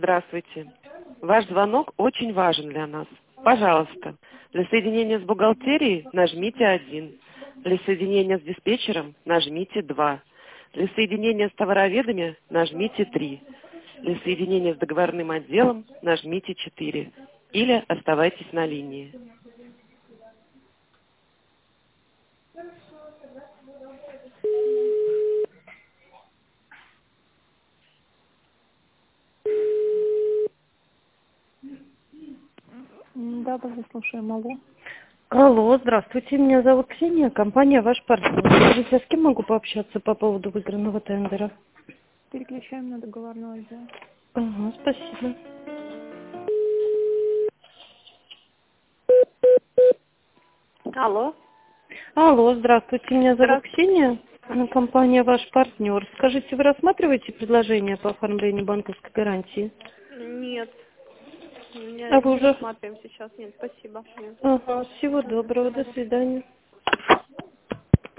Здравствуйте. Ваш звонок очень важен для нас. Пожалуйста, для соединения с бухгалтерией нажмите 1. Для соединения с диспетчером нажмите 2. Для соединения с товароведами нажмите 3. Для соединения с договорным отделом нажмите 4. Или оставайтесь на линии. Да, да, слушаем. Алло. Алло, здравствуйте, меня зовут Ксения, компания «Ваш партнер». Скажите, я с кем могу пообщаться по поводу выигранного тендера? Переключаем на договорной отдел. Ага, спасибо. Алло. Алло, здравствуйте, меня зовут Здравствуйте. Ксения, компания «Ваш партнер». Скажите, вы рассматриваете предложение по оформлению банковской гарантии? Нет. А вы Не уже... рассматриваем сейчас. Нет, спасибо. Нет. Ага, всего доброго, до свидания.